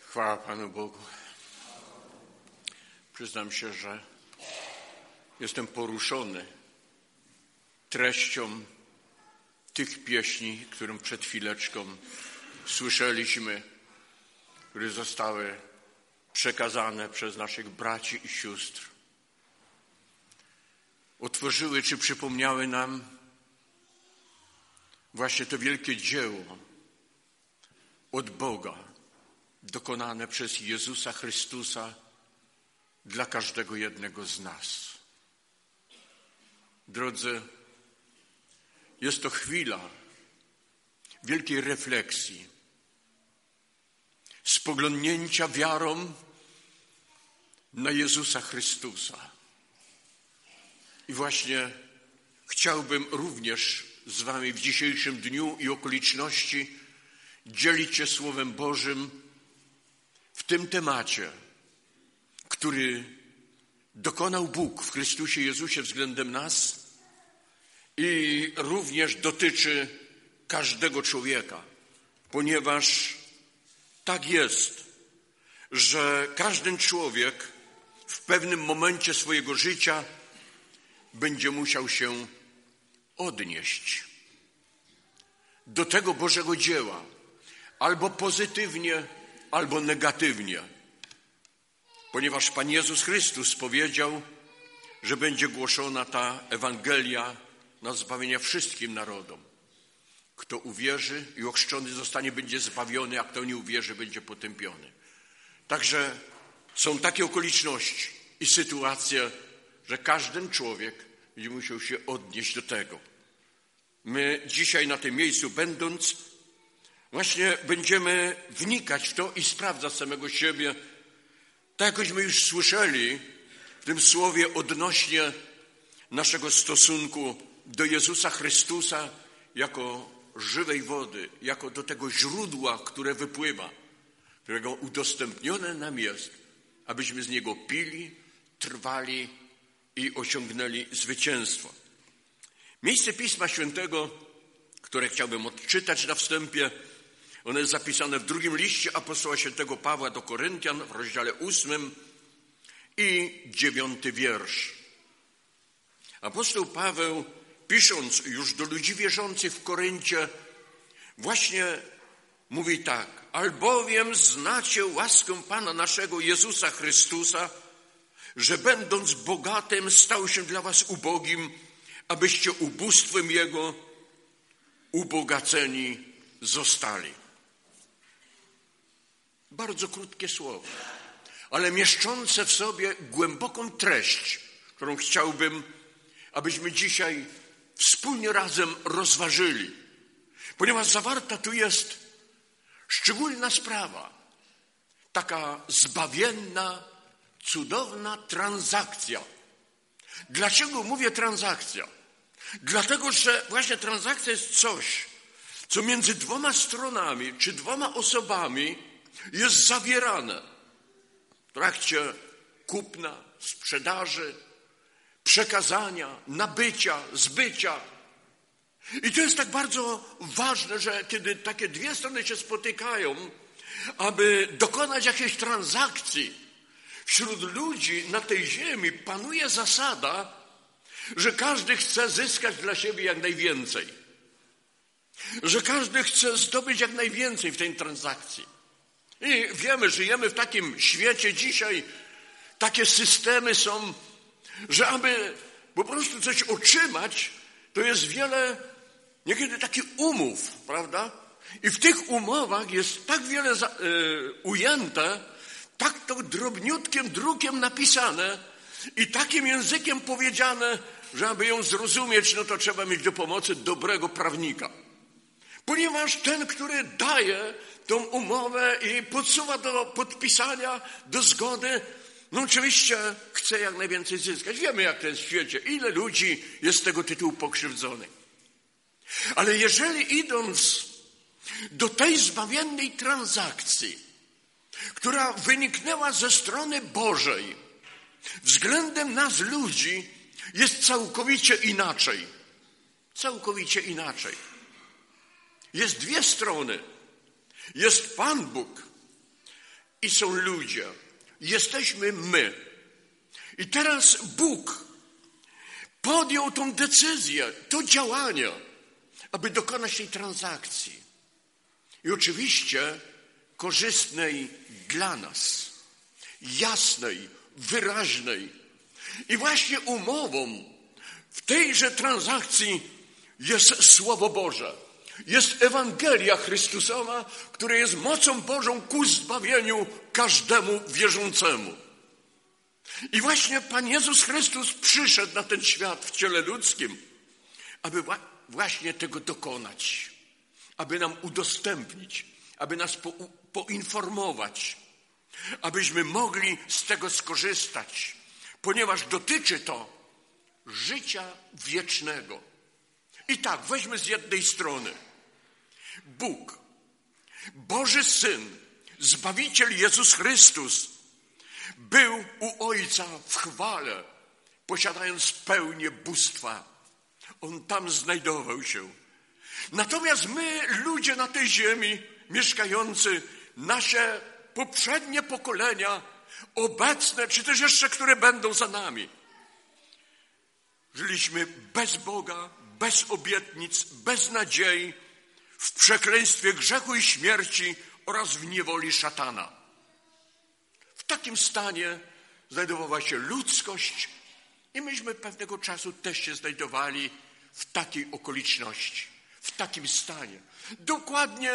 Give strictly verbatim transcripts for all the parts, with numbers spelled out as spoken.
Chwała Panu Bogu. Przyznam się, że jestem poruszony treścią tych pieśni, którą przed chwileczką słyszeliśmy, które zostały przekazane przez naszych braci i sióstr. Otworzyły czy przypomniały nam właśnie to wielkie dzieło od Boga, dokonane przez Jezusa Chrystusa dla każdego jednego z nas. Drodzy, jest to chwila wielkiej refleksji, spoglądnięcia wiarą na Jezusa Chrystusa. I właśnie chciałbym również z wami w dzisiejszym dniu i okoliczności dzielić się Słowem Bożym w tym temacie, który dokonał Bóg w Chrystusie Jezusie względem nas i również dotyczy każdego człowieka, ponieważ tak jest, że każdy człowiek w pewnym momencie swojego życia będzie musiał się odnieść do tego Bożego dzieła, albo pozytywnie, albo negatywnie. Ponieważ Pan Jezus Chrystus powiedział, że będzie głoszona ta Ewangelia na zbawienie wszystkim narodom. Kto uwierzy i ochrzczony zostanie, będzie zbawiony, a kto nie uwierzy, będzie potępiony. Także są takie okoliczności i sytuacje, że każdy człowiek będzie musiał się odnieść do tego. My dzisiaj na tym miejscu będąc, właśnie będziemy wnikać w to i sprawdzać samego siebie, tak jakośmy już słyszeli w tym słowie odnośnie naszego stosunku do Jezusa Chrystusa jako żywej wody, jako do tego źródła, które wypływa, którego udostępnione nam jest, abyśmy z niego pili, trwali i osiągnęli zwycięstwo. Miejsce Pisma Świętego, które chciałbym odczytać na wstępie, ono jest zapisane w drugim liście apostoła świętego Pawła do Koryntian w rozdziale ósmym i dziewiąty wiersz. Apostoł Paweł, pisząc już do ludzi wierzących w Koryncie, właśnie mówi tak: albowiem znacie łaskę Pana naszego Jezusa Chrystusa, że będąc bogatym stał się dla was ubogim, abyście ubóstwem Jego ubogaceni zostali. Bardzo krótkie słowo, ale mieszczące w sobie głęboką treść, którą chciałbym, abyśmy dzisiaj wspólnie razem rozważyli, ponieważ zawarta tu jest szczególna sprawa, taka zbawienna, cudowna transakcja. Dlaczego mówię transakcja? Dlatego, że właśnie transakcja jest coś, co między dwoma stronami czy dwoma osobami jest zawierane w trakcie kupna, sprzedaży, przekazania, nabycia, zbycia. I to jest tak bardzo ważne, że kiedy takie dwie strony się spotykają, aby dokonać jakiejś transakcji, wśród ludzi na tej ziemi panuje zasada, że każdy chce zyskać dla siebie jak najwięcej. Że każdy chce zdobyć jak najwięcej w tej transakcji. I wiemy, żyjemy w takim świecie dzisiaj, takie systemy są, że aby po prostu coś otrzymać, to jest wiele, niekiedy takich umów, prawda? I w tych umowach jest tak wiele za, y, ujęte, tak to drobniutkim drukiem napisane i takim językiem powiedziane, że aby ją zrozumieć, no to trzeba mieć do pomocy dobrego prawnika. Ponieważ ten, który daje tą umowę i podsuwa do podpisania, do zgody, no oczywiście chce jak najwięcej zyskać. Wiemy, jak to jest w świecie. Ile ludzi jest z tego tytułu pokrzywdzonych. Ale jeżeli idąc do tej zbawiennej transakcji, która wyniknęła ze strony Bożej, względem nas ludzi jest całkowicie inaczej. Całkowicie inaczej. Jest dwie strony. Jest Pan Bóg i są ludzie. Jesteśmy my. I teraz Bóg podjął tą decyzję, to działanie, aby dokonać tej transakcji. I oczywiście korzystnej dla nas, jasnej, wyraźnej. I właśnie umową w tejże transakcji jest Słowo Boże. Jest Ewangelia Chrystusowa, która jest mocą Bożą ku zbawieniu każdemu wierzącemu. I właśnie Pan Jezus Chrystus przyszedł na ten świat w ciele ludzkim, aby właśnie tego dokonać, aby nam udostępnić, aby nas po, poinformować, abyśmy mogli z tego skorzystać, ponieważ dotyczy to życia wiecznego. I tak, weźmy z jednej strony Bóg, Boży Syn, Zbawiciel Jezus Chrystus, był u Ojca w chwale, posiadając pełnię bóstwa. On tam znajdował się. Natomiast my, ludzie na tej ziemi, mieszkający, nasze poprzednie pokolenia, obecne, czy też jeszcze, które będą za nami, żyliśmy bez Boga, bez obietnic, bez nadziei, w przekleństwie grzechu i śmierci oraz w niewoli szatana. W takim stanie znajdowała się ludzkość i myśmy pewnego czasu też się znajdowali w takiej okoliczności, w takim stanie. Dokładnie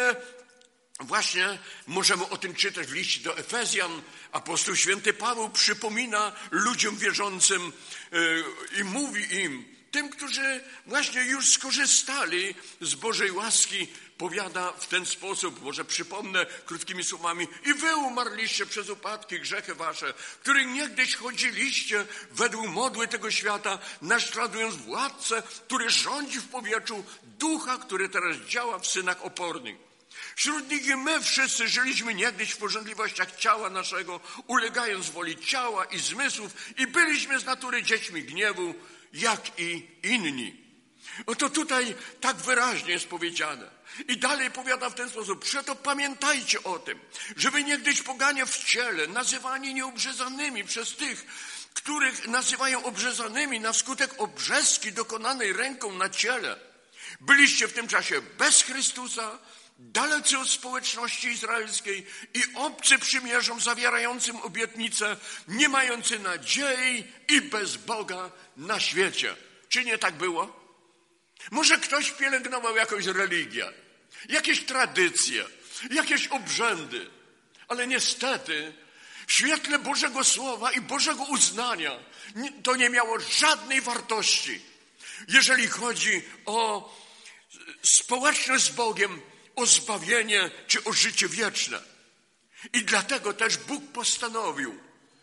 właśnie możemy o tym czytać w liście do Efezjan. Apostoł święty Paweł przypomina ludziom wierzącym i mówi im, tym, którzy właśnie już skorzystali z Bożej łaski, powiada w ten sposób, może przypomnę krótkimi słowami: i wy umarliście przez upadki, grzechy wasze, których niegdyś chodziliście według modły tego świata, naśladując władcę, który rządzi w powietrzu, ducha, który teraz działa w synach opornych. Wśród nich i my wszyscy żyliśmy niegdyś w pożądliwościach ciała naszego, ulegając woli ciała i zmysłów, i byliśmy z natury dziećmi gniewu, jak i inni. Oto tutaj tak wyraźnie jest powiedziane. I dalej powiada w ten sposób: przeto pamiętajcie o tym, że wy niegdyś poganie w ciele, nazywani nieobrzezanymi przez tych, których nazywają obrzezanymi na skutek obrzezki dokonanej ręką na ciele, byliście w tym czasie bez Chrystusa, dalecy od społeczności izraelskiej i obcy przymierzom zawierającym obietnice, nie mający nadziei i bez Boga na świecie. Czy nie tak było? Może ktoś pielęgnował jakąś religię, jakieś tradycje, jakieś obrzędy, ale niestety w świetle Bożego Słowa i Bożego uznania to nie miało żadnej wartości, jeżeli chodzi o społeczność z Bogiem, o zbawienie czy o życie wieczne. I dlatego też Bóg postanowił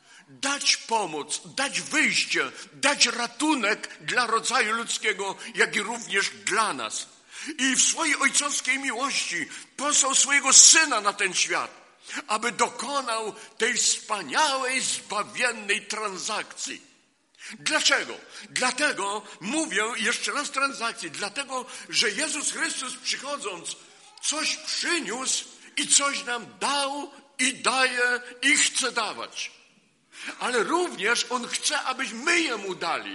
dać pomoc, dać wyjście, dać ratunek dla rodzaju ludzkiego, jak i również dla nas. I w swojej ojcowskiej miłości posłał swojego Syna na ten świat, aby dokonał tej wspaniałej, zbawiennej transakcji. Dlaczego? Dlatego, mówię jeszcze raz transakcji, dlatego, że Jezus Chrystus przychodząc coś przyniósł i coś nam dał i daje i chce dawać. Ale również On chce, abyśmy Jemu dali.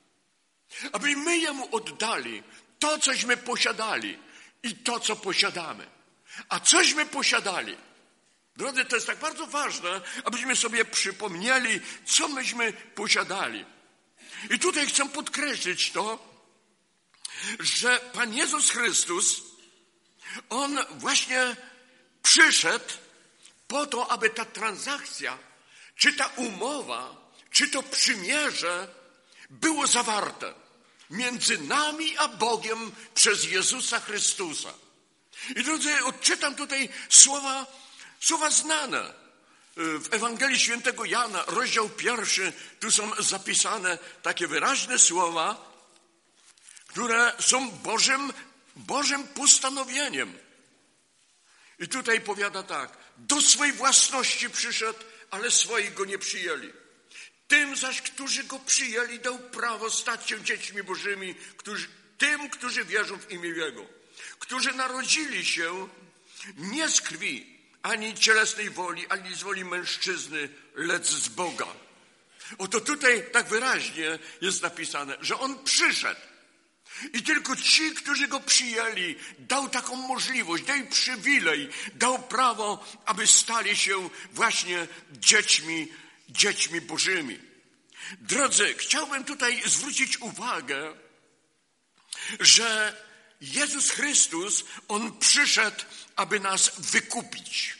Abyśmy Jemu oddali to, cośmy posiadali i to, co posiadamy. A cośmy posiadali? Drodzy, to jest tak bardzo ważne, abyśmy sobie przypomnieli, co myśmy posiadali. I tutaj chcę podkreślić to, że Pan Jezus Chrystus, On właśnie przyszedł po to, aby ta transakcja, czy ta umowa, czy to przymierze było zawarte między nami a Bogiem przez Jezusa Chrystusa. I drodzy, odczytam tutaj słowa, słowa znane. W Ewangelii Świętego Jana, rozdział pierwszy, tu są zapisane takie wyraźne słowa, które są Bożym, Bożym postanowieniem. I tutaj powiada tak: do swej własności przyszedł, ale swoi go nie przyjęli. Tym zaś, którzy go przyjęli, dał prawo stać się dziećmi Bożymi, którzy, tym, którzy wierzą w imię Jego, którzy narodzili się nie z krwi, ani cielesnej woli, ani z woli mężczyzny, lecz z Boga. Oto tutaj tak wyraźnie jest napisane, że On przyszedł. I tylko ci, którzy Go przyjęli, dał taką możliwość, dał przywilej, dał prawo, aby stali się właśnie dziećmi, dziećmi Bożymi. Drodzy, chciałbym tutaj zwrócić uwagę, że Jezus Chrystus, On przyszedł, aby nas wykupić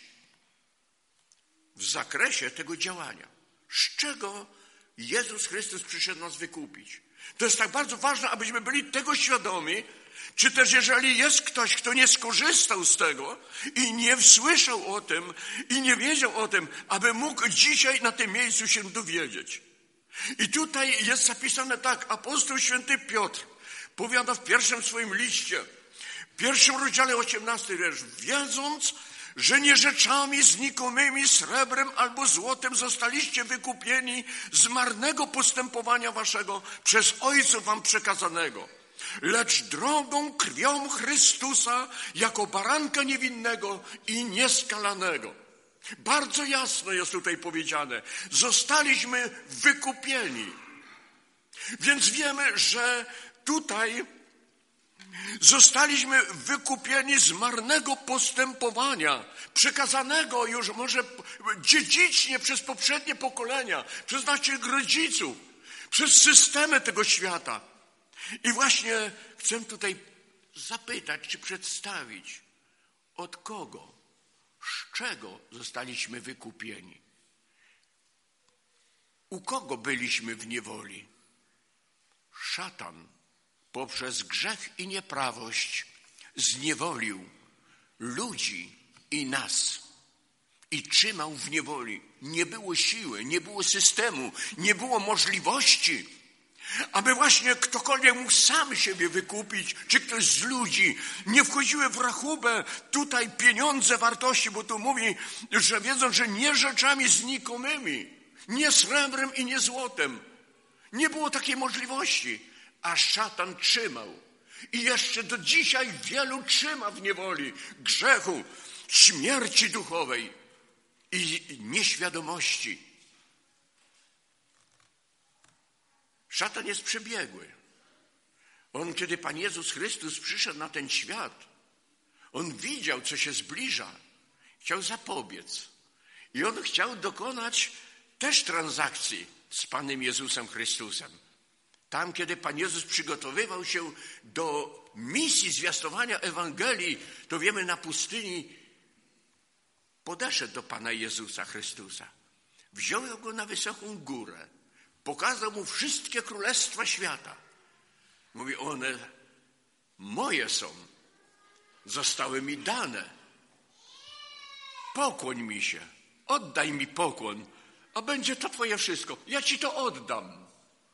w zakresie tego działania. Z czego Jezus Chrystus przyszedł nas wykupić? To jest tak bardzo ważne, abyśmy byli tego świadomi, czy też jeżeli jest ktoś, kto nie skorzystał z tego i nie słyszał o tym i nie wiedział o tym, aby mógł dzisiaj na tym miejscu się dowiedzieć. I tutaj jest zapisane tak, apostoł święty Piotr powiada w pierwszym swoim liście, w pierwszym rozdziale osiemnasty wiersz, wiedząc, że nie rzeczami znikomymi, srebrem albo złotem zostaliście wykupieni z marnego postępowania waszego przez Ojców wam przekazanego, lecz drogą krwią Chrystusa jako baranka niewinnego i nieskalanego. Bardzo jasno jest tutaj powiedziane, zostaliśmy wykupieni. Więc wiemy, że tutaj zostaliśmy wykupieni z marnego postępowania, przekazanego już może dziedzicznie przez poprzednie pokolenia, przez naszych rodziców, przez systemy tego świata. I właśnie chcę tutaj zapytać, czy przedstawić, od kogo, z czego zostaliśmy wykupieni? U kogo byliśmy w niewoli? Szatan poprzez grzech i nieprawość zniewolił ludzi i nas i trzymał w niewoli. Nie było siły, nie było systemu, nie było możliwości, aby właśnie ktokolwiek mógł sam siebie wykupić, czy ktoś z ludzi. Nie wchodziły w rachubę tutaj pieniądze, wartości, bo tu mówi, że wiedzą, że nie rzeczami znikomymi, nie srebrem i nie złotem. Nie było takiej możliwości. A szatan trzymał. I jeszcze do dzisiaj wielu trzyma w niewoli grzechu, śmierci duchowej i nieświadomości. Szatan jest przebiegły. On, kiedy Pan Jezus Chrystus przyszedł na ten świat, On widział, co się zbliża. Chciał zapobiec. I On chciał dokonać też transakcji z Panem Jezusem Chrystusem. Tam, kiedy Pan Jezus przygotowywał się do misji zwiastowania Ewangelii, to wiemy, na pustyni podeszedł do Pana Jezusa Chrystusa. Wziął Go na wysoką górę. Pokazał Mu wszystkie królestwa świata. Mówi, one moje są. Zostały mi dane. Pokłoń mi się. Oddaj mi pokłon, a będzie to Twoje wszystko. Ja Ci to oddam.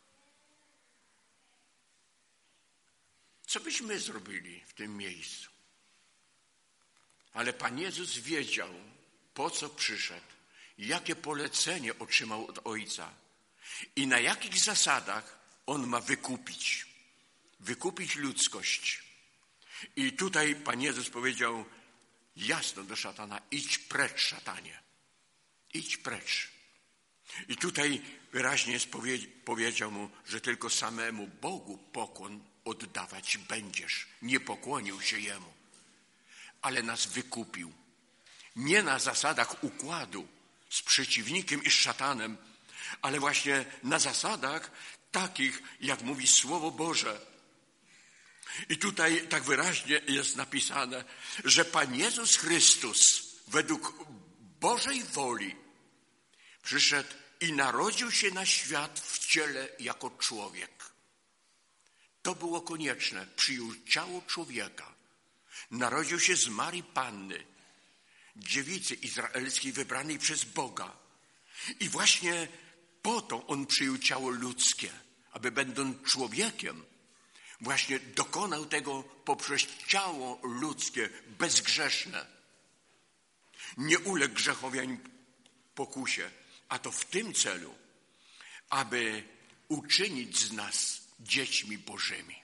Co byśmy zrobili w tym miejscu? Ale Pan Jezus wiedział, po co przyszedł, jakie polecenie otrzymał od Ojca i na jakich zasadach On ma wykupić. Wykupić ludzkość. I tutaj Pan Jezus powiedział jasno do szatana, idź precz, szatanie. Idź precz. I tutaj wyraźnie jest powiedział mu, że tylko samemu Bogu pokłon oddawać będziesz. Nie pokłonił się Jemu, ale nas wykupił. Nie na zasadach układu z przeciwnikiem i z szatanem, ale właśnie na zasadach takich, jak mówi Słowo Boże. I tutaj tak wyraźnie jest napisane, że Pan Jezus Chrystus według Bożej woli przyszedł i narodził się na świat w ciele jako człowiek. To było konieczne. Przyjął ciało człowieka. Narodził się z Marii Panny, dziewicy izraelskiej wybranej przez Boga. I właśnie po to On przyjął ciało ludzkie, aby będąc człowiekiem, właśnie dokonał tego poprzez ciało ludzkie, bezgrzeszne. Nie uległ grzechowi ani pokusie, a to w tym celu, aby uczynić z nas dziećmi Bożymi.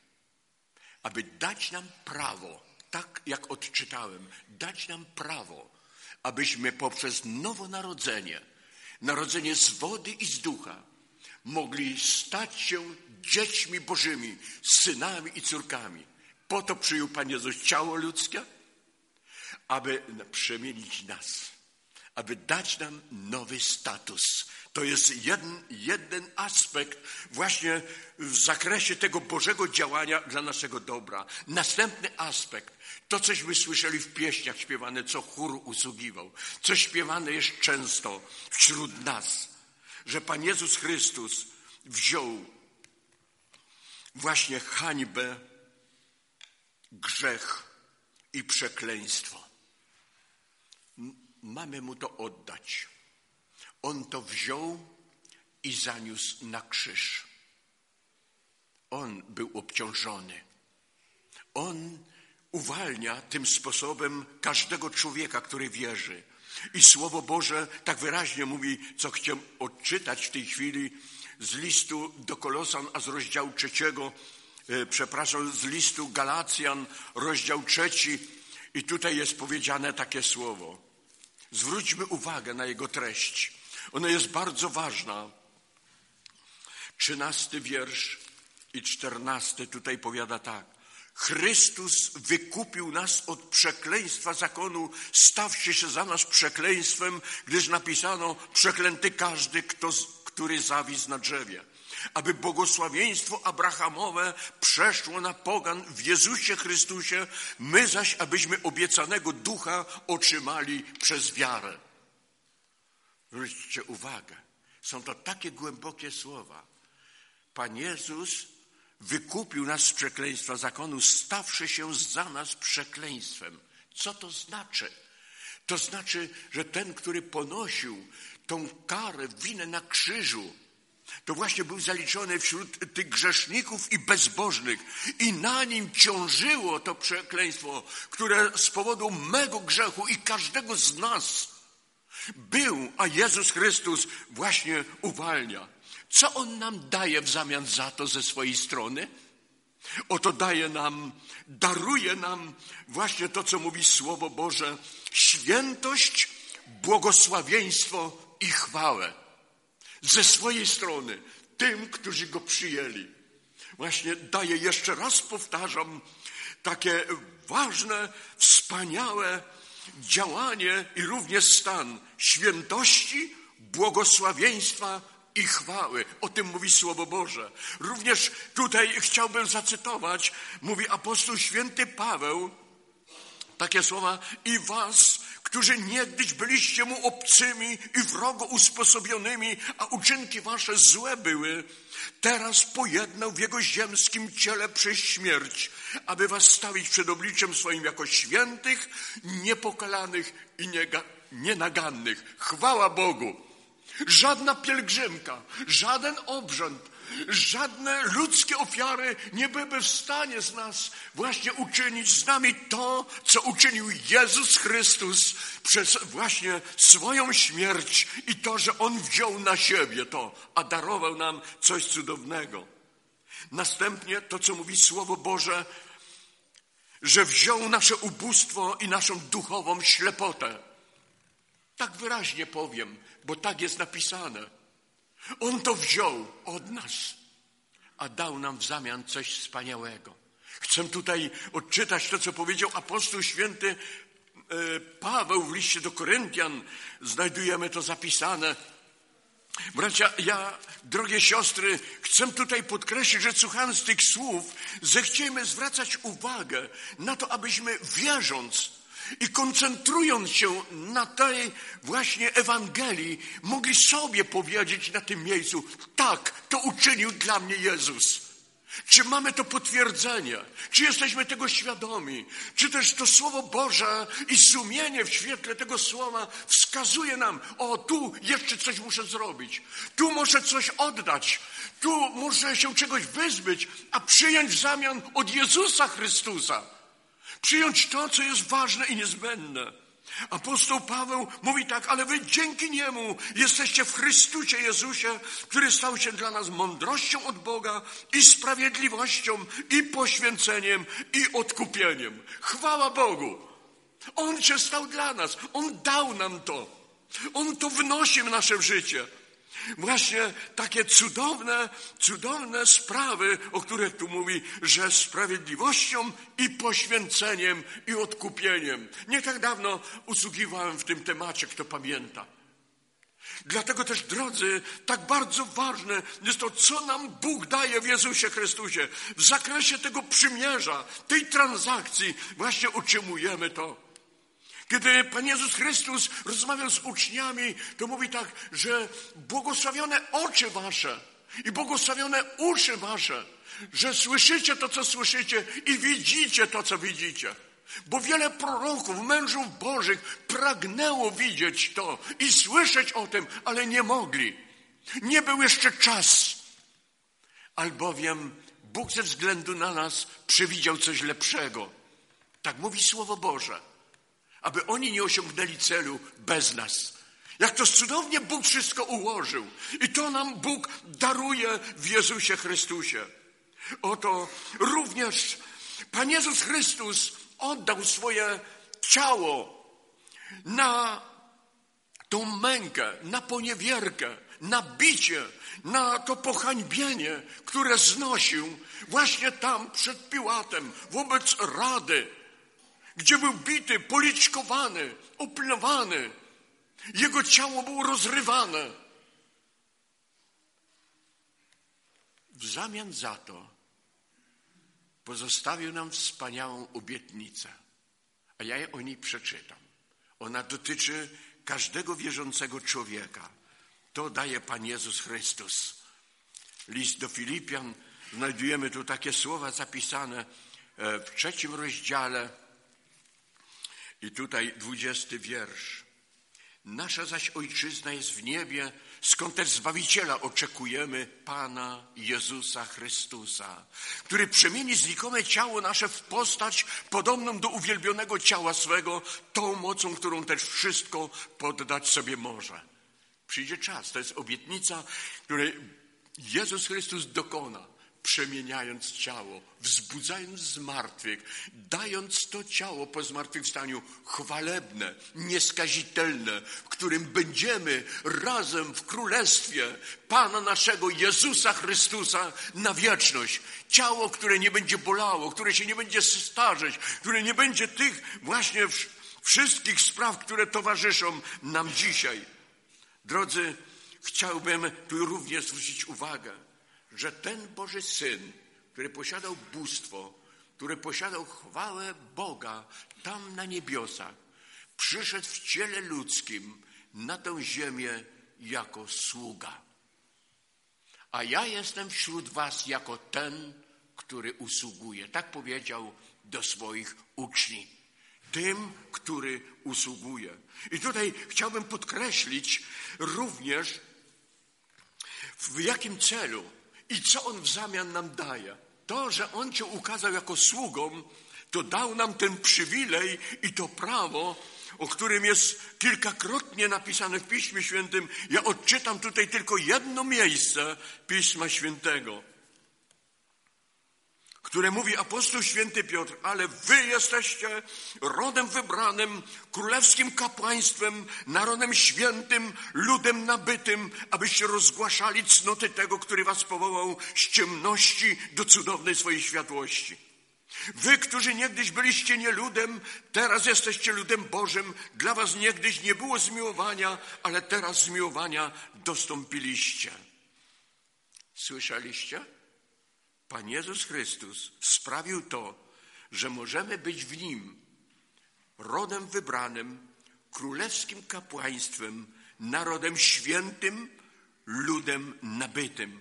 Aby dać nam prawo, tak jak odczytałem, dać nam prawo, abyśmy poprzez nowonarodzenie, narodzenie z wody i z ducha, mogli stać się dziećmi Bożymi, synami i córkami. Po to przyjął Pan Jezus ciało ludzkie, aby przemienić nas, aby dać nam nowy status. To jest jeden, jeden aspekt właśnie w zakresie tego Bożego działania dla naszego dobra. Następny aspekt, to cośmy słyszeli w pieśniach śpiewane, co chór usługiwał, co śpiewane jest często wśród nas, że Pan Jezus Chrystus wziął właśnie hańbę, grzech i przekleństwo. Mamy Mu to oddać. On to wziął i zaniósł na krzyż. On był obciążony. On uwalnia tym sposobem każdego człowieka, który wierzy. I Słowo Boże tak wyraźnie mówi, co chcę odczytać w tej chwili z listu do Kolosan, a z rozdziału trzeciego, e, przepraszam, z listu Galacjan, rozdział trzeci. I tutaj jest powiedziane takie słowo. Zwróćmy uwagę na jego treść. Ona jest bardzo ważna. Trzynasty wiersz i czternasty tutaj powiada tak. Chrystus wykupił nas od przekleństwa zakonu, stawszy się za nas przekleństwem, gdyż napisano, przeklęty każdy, kto, który zawisł na drzewie. Aby błogosławieństwo Abrahamowe przeszło na pogan w Jezusie Chrystusie, my zaś, abyśmy obiecanego ducha otrzymali przez wiarę. Zwróćcie uwagę, są to takie głębokie słowa. Pan Jezus wykupił nas z przekleństwa zakonu, stawszy się za nas przekleństwem. Co to znaczy? To znaczy, że ten, który ponosił tą karę, winę na krzyżu, to właśnie był zaliczony wśród tych grzeszników i bezbożnych. I na nim ciążyło to przekleństwo, które z powodu mego grzechu i każdego z nas był, a Jezus Chrystus właśnie uwalnia. Co On nam daje w zamian za to ze swojej strony? Oto daje nam, daruje nam właśnie to, co mówi Słowo Boże, świętość, błogosławieństwo i chwałę. Ze swojej strony, tym, którzy Go przyjęli. Właśnie daje, jeszcze raz powtarzam, takie ważne, wspaniałe działanie i również stan świętości, błogosławieństwa i chwały. O tym mówi Słowo Boże. Również tutaj chciałbym zacytować, mówi apostoł święty Paweł, takie słowa, i was, którzy niegdyś byliście mu obcymi i wrogo usposobionymi, a uczynki wasze złe były, teraz pojednał w jego ziemskim ciele przez śmierć, aby was stawić przed obliczem swoim jako świętych, niepokalanych i nienagannych. Chwała Bogu! Żadna pielgrzymka, żaden obrzęd, żadne ludzkie ofiary nie byłyby w stanie z nas właśnie uczynić z nami to, co uczynił Jezus Chrystus przez właśnie swoją śmierć i to, że On wziął na siebie to, a darował nam coś cudownego. Następnie to, co mówi Słowo Boże, że wziął nasze ubóstwo i naszą duchową ślepotę. Tak wyraźnie powiem, bo tak jest napisane. On to wziął od nas, a dał nam w zamian coś wspaniałego. Chcę tutaj odczytać to, co powiedział apostoł święty Paweł w liście do Koryntian. Znajdujemy to zapisane. Bracia, ja, drogie siostry, chcę tutaj podkreślić, że słuchając tych słów, zechciejmy zwracać uwagę na to, abyśmy wierząc i koncentrując się na tej właśnie Ewangelii, mogli sobie powiedzieć na tym miejscu, tak, to uczynił dla mnie Jezus. Czy mamy to potwierdzenie? Czy jesteśmy tego świadomi? Czy też to Słowo Boże i sumienie w świetle tego Słowa wskazuje nam, o, tu jeszcze coś muszę zrobić, tu muszę coś oddać, tu muszę się czegoś wyzbyć, a przyjąć w zamian od Jezusa Chrystusa. Przyjąć to, co jest ważne i niezbędne. Apostoł Paweł mówi tak, ale wy dzięki Niemu jesteście w Chrystusie Jezusie, który stał się dla nas mądrością od Boga i sprawiedliwością, i poświęceniem, i odkupieniem. Chwała Bogu! On się stał dla nas. On dał nam to. On to wnosi w nasze życie. Właśnie takie cudowne, cudowne sprawy, o których tu mówi, że sprawiedliwością i poświęceniem i odkupieniem. Nie tak dawno usługiwałem w tym temacie, kto pamięta. Dlatego też, drodzy, tak bardzo ważne jest to, co nam Bóg daje w Jezusie Chrystusie. W zakresie tego przymierza, tej transakcji właśnie utrzymujemy to. Kiedy Pan Jezus Chrystus rozmawiał z uczniami, to mówi tak, że błogosławione oczy wasze i błogosławione uszy wasze, że słyszycie to, co słyszycie i widzicie to, co widzicie. Bo wiele proroków, mężów bożych pragnęło widzieć to i słyszeć o tym, ale nie mogli. Nie był jeszcze czas. Albowiem Bóg ze względu na nas przewidział coś lepszego. Tak mówi Słowo Boże. Aby oni nie osiągnęli celu bez nas. Jak to cudownie Bóg wszystko ułożył. I to nam Bóg daruje w Jezusie Chrystusie. Oto również Pan Jezus Chrystus oddał swoje ciało na tą mękę, na poniewierkę, na bicie, na to pohańbienie, które znosił właśnie tam przed Piłatem, wobec Rady, gdzie był bity, policzkowany, opilnowany. Jego ciało było rozrywane. W zamian za to pozostawił nam wspaniałą obietnicę. A ja o niej przeczytam. Ona dotyczy każdego wierzącego człowieka. To daje Pan Jezus Chrystus. List do Filipian. Znajdujemy tu takie słowa zapisane w trzecim rozdziale. I tutaj dwudziesty wiersz. Nasza zaś ojczyzna jest w niebie, skąd też Zbawiciela oczekujemy, Pana Jezusa Chrystusa, który przemieni znikome ciało nasze w postać podobną do uwielbionego ciała swego, tą mocą, którą też wszystko poddać sobie może. Przyjdzie czas, to jest obietnica, której Jezus Chrystus dokona. Przemieniając ciało, wzbudzając z martwych, dając to ciało po zmartwychwstaniu chwalebne, nieskazitelne, w którym będziemy razem w królestwie Pana naszego Jezusa Chrystusa na wieczność. Ciało, które nie będzie bolało, które się nie będzie starzeć, które nie będzie tych właśnie wszystkich spraw, które towarzyszą nam dzisiaj. Drodzy, chciałbym tu również zwrócić uwagę, że ten Boży Syn, który posiadał bóstwo, który posiadał chwałę Boga tam na niebiosach, przyszedł w ciele ludzkim na tę ziemię jako sługa. A ja jestem wśród was jako ten, który usługuje. Tak powiedział do swoich uczniów. Tym, który usługuje. I tutaj chciałbym podkreślić również, w jakim celu i co On w zamian nam daje. To, że On cię ukazał jako sługą, to dał nam ten przywilej i to prawo, o którym jest kilkakrotnie napisane w Piśmie Świętym. Ja odczytam tutaj tylko jedno miejsce Pisma Świętego, które mówi apostoł święty Piotr, ale wy jesteście rodem wybranym, królewskim kapłaństwem, narodem świętym, ludem nabytym, abyście rozgłaszali cnoty tego, który was powołał z ciemności do cudownej swojej światłości. Wy, którzy niegdyś byliście nie ludem, teraz jesteście ludem Bożym. Dla was niegdyś nie było zmiłowania, ale teraz zmiłowania dostąpiliście. Słyszeliście? Pan Jezus Chrystus sprawił to, że możemy być w Nim rodem wybranym, królewskim kapłaństwem, narodem świętym, ludem nabytym.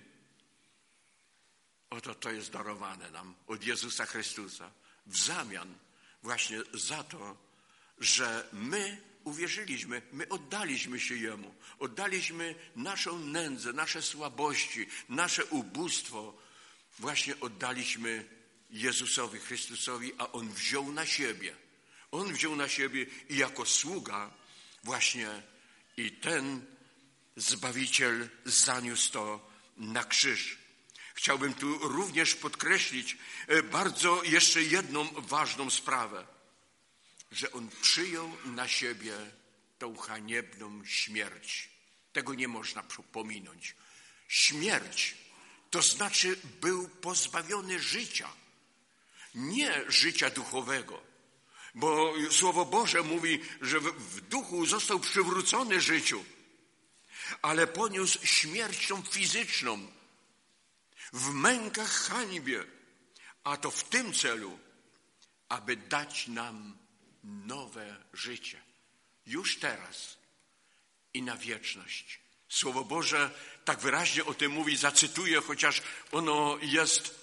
Oto to jest darowane nam od Jezusa Chrystusa w zamian właśnie za to, że my uwierzyliśmy, my oddaliśmy się Jemu, oddaliśmy naszą nędzę, nasze słabości, nasze ubóstwo, właśnie oddaliśmy Jezusowi Chrystusowi, a On wziął na siebie. On wziął na siebie i jako sługa właśnie i ten Zbawiciel zaniósł to na krzyż. Chciałbym tu również podkreślić bardzo jeszcze jedną ważną sprawę. że On przyjął na siebie tą haniebną śmierć. Tego nie można pominąć. Śmierć to znaczy był pozbawiony życia. Nie życia duchowego, bo Słowo Boże mówi, że w duchu został przywrócony życiu, ale poniósł śmierć tą fizyczną, w mękach, hańbie, a to w tym celu, aby dać nam nowe życie. Już teraz i na wieczność. Słowo Boże tak wyraźnie o tym mówi, zacytuję, chociaż ono jest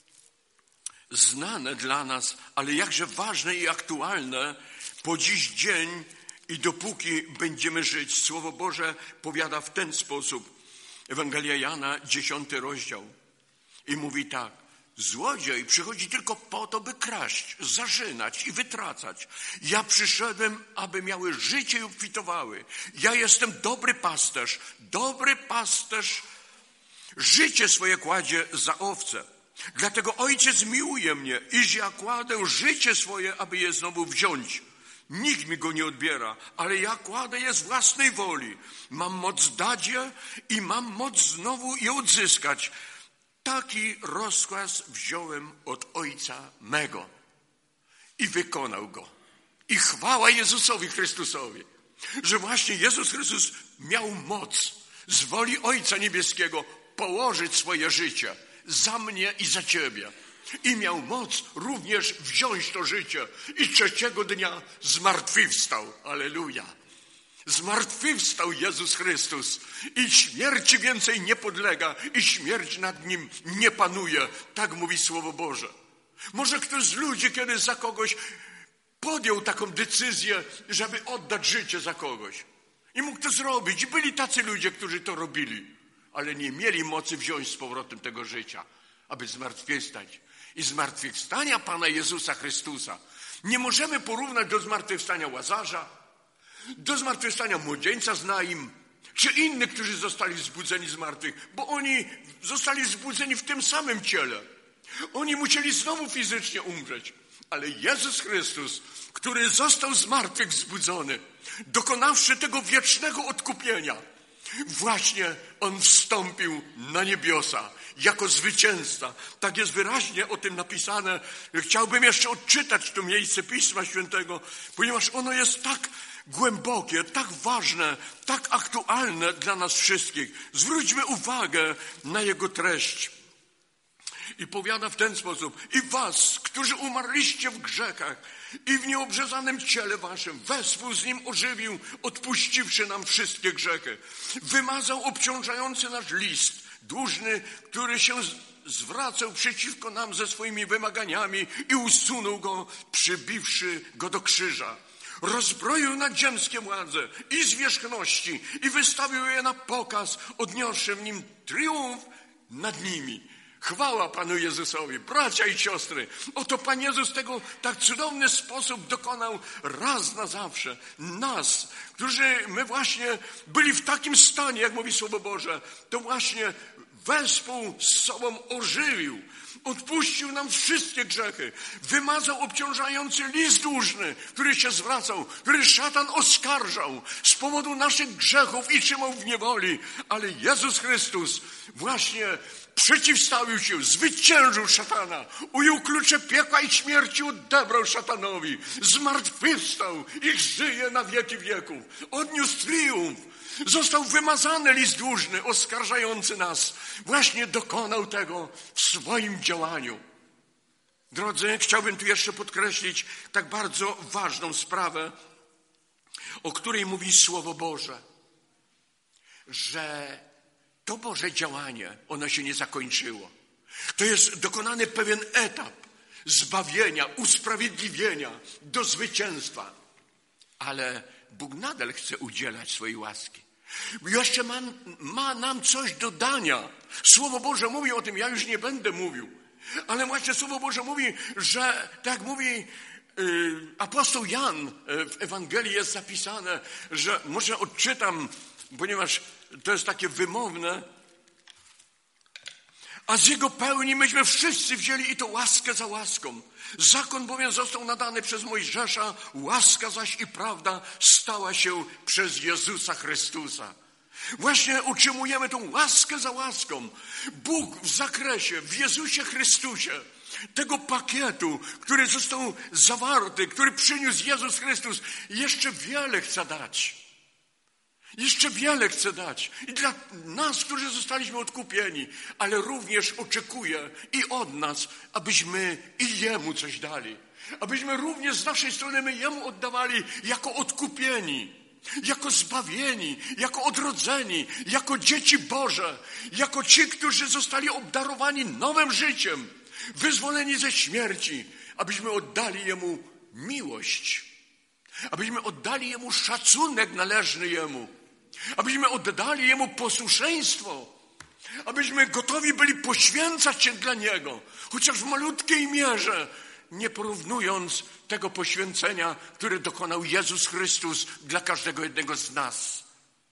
znane dla nas, ale jakże ważne i aktualne po dziś dzień i dopóki będziemy żyć. Słowo Boże powiada w ten sposób. Ewangelia Jana, dziesiąty rozdział. I mówi tak. Złodziej przychodzi tylko po to, by kraść, zarzynać i wytracać. Ja przyszedłem, aby miały życie i obfitowały. Ja jestem dobry pasterz. Dobry pasterz życie swoje kładzie za owce. Dlatego Ojciec miłuje mnie, iż ja kładę życie swoje, aby je znowu wziąć. Nikt mi go nie odbiera, ale ja kładę je z własnej woli. Mam moc dać je i mam moc znowu je odzyskać. Taki rozkaz wziąłem od Ojca mego i wykonał go. I chwała Jezusowi Chrystusowi, że właśnie Jezus Chrystus miał moc z woli Ojca Niebieskiego położyć swoje życie za mnie i za ciebie. I miał moc również wziąć to życie i trzeciego dnia zmartwychwstał. Alleluja. Zmartwychwstał Jezus Chrystus i śmierci więcej nie podlega i śmierć nad nim nie panuje. Tak mówi Słowo Boże. Może ktoś z ludzi kiedy za kogoś podjął taką decyzję, żeby oddać życie za kogoś. I mógł to zrobić. I byli tacy ludzie, którzy to robili, ale nie mieli mocy wziąć z powrotem tego życia, aby zmartwychwstać. I zmartwychwstania Pana Jezusa Chrystusa nie możemy porównać do zmartwychwstania Łazarza, do zmartwychwstania młodzieńca z Naim, czy innych, którzy zostali wzbudzeni z martwych, bo oni zostali wzbudzeni w tym samym ciele. Oni musieli znowu fizycznie umrzeć, ale Jezus Chrystus, który został z martwych wzbudzony, dokonawszy tego wiecznego odkupienia, właśnie On wstąpił na niebiosa jako zwycięzca. Tak jest wyraźnie o tym napisane. Chciałbym jeszcze odczytać to miejsce Pisma Świętego, ponieważ ono jest tak głębokie, tak ważne, tak aktualne dla nas wszystkich. Zwróćmy uwagę na jego treść. I powiada w ten sposób. I was, którzy umarliście w grzechach i w nieobrzezanym ciele waszym, wespół z nim ożywił, odpuściwszy nam wszystkie grzechy. Wymazał obciążający nasz list dłużny, który się zwracał przeciwko nam ze swoimi wymaganiami i usunął go, przybiwszy go do krzyża. Rozbroił nadziemskie władze i zwierzchności i wystawił je na pokaz, odniosłszy w nim triumf nad nimi. Chwała Panu Jezusowi, bracia i siostry. Oto Pan Jezus tego tak cudowny sposób dokonał raz na zawsze. Nas, którzy my właśnie byli w takim stanie, jak mówi Słowo Boże, to właśnie wespół z sobą ożywił. Odpuścił nam wszystkie grzechy. Wymazał obciążający list dłużny, który się zwracał, który szatan oskarżał z powodu naszych grzechów i trzymał w niewoli. Ale Jezus Chrystus właśnie przeciwstawił się, zwyciężył szatana, ujął klucze piekła i śmierci, odebrał szatanowi, zmartwychwstał i żyje na wieki wieków. Odniósł triumf. Został wymazany list dłużny oskarżający nas. Właśnie dokonał tego w swoim działaniu. Drodzy, chciałbym tu jeszcze podkreślić tak bardzo ważną sprawę, o której mówi Słowo Boże, że to Boże działanie, ono się nie zakończyło. To jest dokonany pewien etap zbawienia, usprawiedliwienia do zwycięstwa. Ale Bóg nadal chce udzielać swojej łaski. Jeszcze ma, ma nam coś do dania. Słowo Boże mówi o tym, ja już nie będę mówił. Ale właśnie Słowo Boże mówi, że tak mówi y, apostoł Jan w Ewangelii jest zapisane, że może odczytam, ponieważ to jest takie wymowne, A z Jego pełni myśmy wszyscy wzięli i to łaskę za łaską. Zakon bowiem został nadany przez Mojżesza, łaska zaś i prawda stała się przez Jezusa Chrystusa. Właśnie utrzymujemy tą łaskę za łaską. Bóg w zakresie, w Jezusie Chrystusie, tego pakietu, który został zawarty, który przyniósł Jezus Chrystus, jeszcze wiele chce dać. Jeszcze wiele chce dać. I dla nas, którzy zostaliśmy odkupieni, ale również oczekuje i od nas, abyśmy i Jemu coś dali. Abyśmy również z naszej strony my Jemu oddawali jako odkupieni, jako zbawieni, jako odrodzeni, jako dzieci Boże, jako ci, którzy zostali obdarowani nowym życiem, wyzwoleni ze śmierci, abyśmy oddali Jemu miłość, abyśmy oddali Jemu szacunek należny Jemu, abyśmy oddali Jemu posłuszeństwo, abyśmy gotowi byli poświęcać się dla Niego, chociaż w malutkiej mierze, nie porównując tego poświęcenia, które dokonał Jezus Chrystus dla każdego jednego z nas.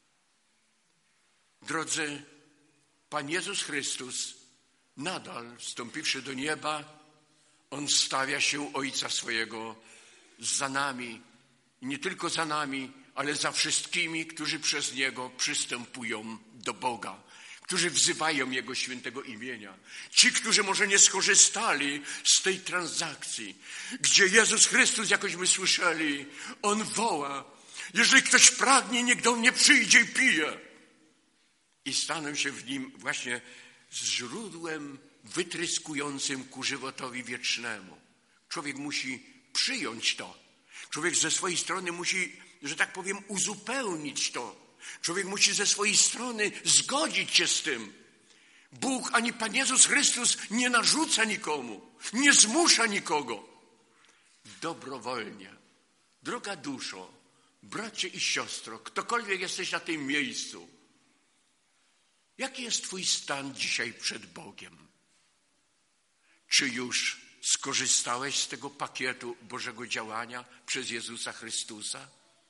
Drodzy, Pan Jezus Chrystus nadal, wstąpiwszy do nieba, On stawia się Ojca swojego za nami. I nie tylko za nami, ale za wszystkimi, którzy przez Niego przystępują do Boga, którzy wzywają Jego świętego imienia. Ci, którzy może nie skorzystali z tej transakcji, gdzie Jezus Chrystus, jakośmy słyszeli, On woła: jeżeli ktoś pragnie, niech do mnie przyjdzie i pije. I staną się w Nim właśnie źródłem wytryskującym ku żywotowi wiecznemu. Człowiek musi przyjąć to. Człowiek ze swojej strony musi, że tak powiem, uzupełnić to. Człowiek musi ze swojej strony zgodzić się z tym. Bóg ani Pan Jezus Chrystus nie narzuca nikomu, nie zmusza nikogo. Dobrowolnie. Droga duszo, bracie i siostro, ktokolwiek jesteś na tym miejscu, jaki jest twój stan dzisiaj przed Bogiem? Czy już skorzystałeś z tego pakietu Bożego działania przez Jezusa Chrystusa?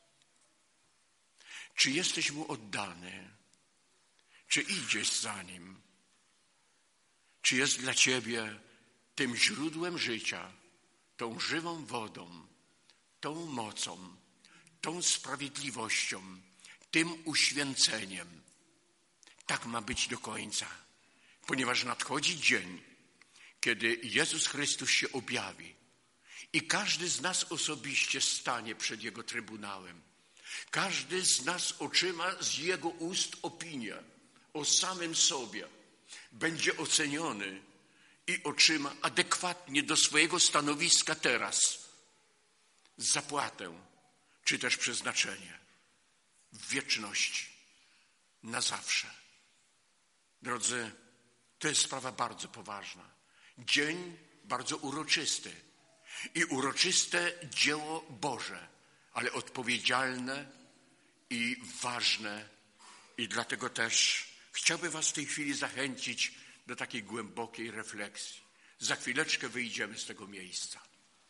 Czy jesteś Mu oddany? Czy idziesz za Nim? Czy jest dla ciebie tym źródłem życia, tą żywą wodą, tą mocą, tą sprawiedliwością, tym uświęceniem? Tak ma być do końca, ponieważ nadchodzi dzień, kiedy Jezus Chrystus się objawi i każdy z nas osobiście stanie przed Jego Trybunałem. Każdy z nas otrzyma z Jego ust opinię o samym sobie. Będzie oceniony i otrzyma adekwatnie do swojego stanowiska teraz zapłatę, czy też przeznaczenie w wieczności, na zawsze. Drodzy, to jest sprawa bardzo poważna. Dzień bardzo uroczysty i uroczyste dzieło Boże, ale odpowiedzialne i ważne. I dlatego też chciałbym was w tej chwili zachęcić do takiej głębokiej refleksji. Za chwileczkę wyjdziemy z tego miejsca.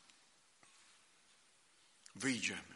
Wyjdziemy.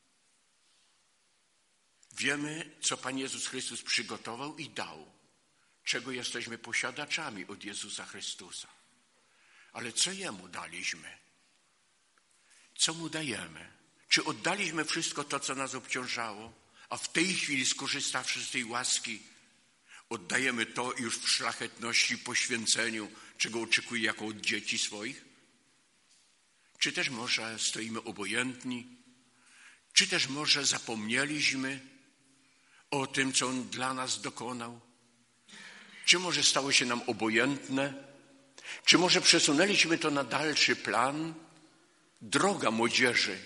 Wiemy, co Pan Jezus Chrystus przygotował i dał, czego jesteśmy posiadaczami od Jezusa Chrystusa. Ale co Jemu daliśmy? Co Mu dajemy? Czy oddaliśmy wszystko to, co nas obciążało, a w tej chwili, skorzystawszy z tej łaski, oddajemy to już w szlachetności, poświęceniu, czego oczekuje jako od dzieci swoich? Czy też może stoimy obojętni? Czy też może zapomnieliśmy o tym, co On dla nas dokonał? Czy może stało się nam obojętne? Czy może przesunęliśmy to na dalszy plan? Droga młodzieży,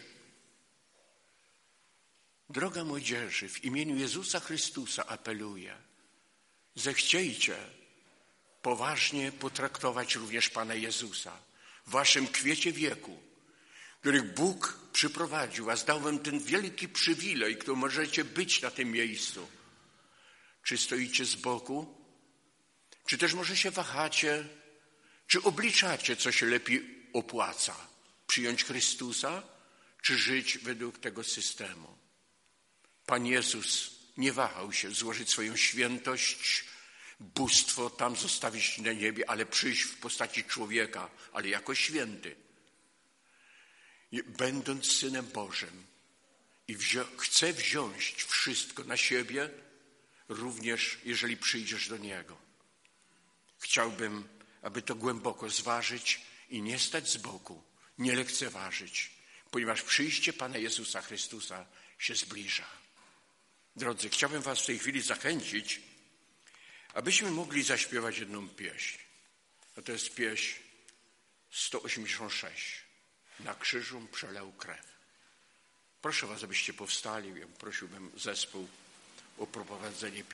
droga młodzieży, w imieniu Jezusa Chrystusa apeluję. Zechciejcie poważnie potraktować również Pana Jezusa w waszym kwiecie wieku, których Bóg przyprowadził, a dał wam ten wielki przywilej, który możecie być na tym miejscu. Czy stoicie z boku? Czy też może się wahacie? Czy obliczacie, co się lepiej opłaca? Przyjąć Chrystusa, czy żyć według tego systemu? Pan Jezus nie wahał się złożyć swoją świętość bóstwo tam zostawić na niebie, ale przyjść w postaci człowieka, ale jako święty. I będąc Synem Bożym i wzi- chce wziąć wszystko na siebie, również jeżeli przyjdziesz do Niego. Chciałbym, aby to głęboko zważyć i nie stać z boku, nie lekceważyć, ponieważ przyjście Pana Jezusa Chrystusa się zbliża. Drodzy, chciałbym was w tej chwili zachęcić, abyśmy mogli zaśpiewać jedną pieśń. A to jest pieśń sto osiemdziesiąt sześć. Na krzyżu przelał krew. Proszę was, abyście powstali. Prosiłbym zespół o prowadzenie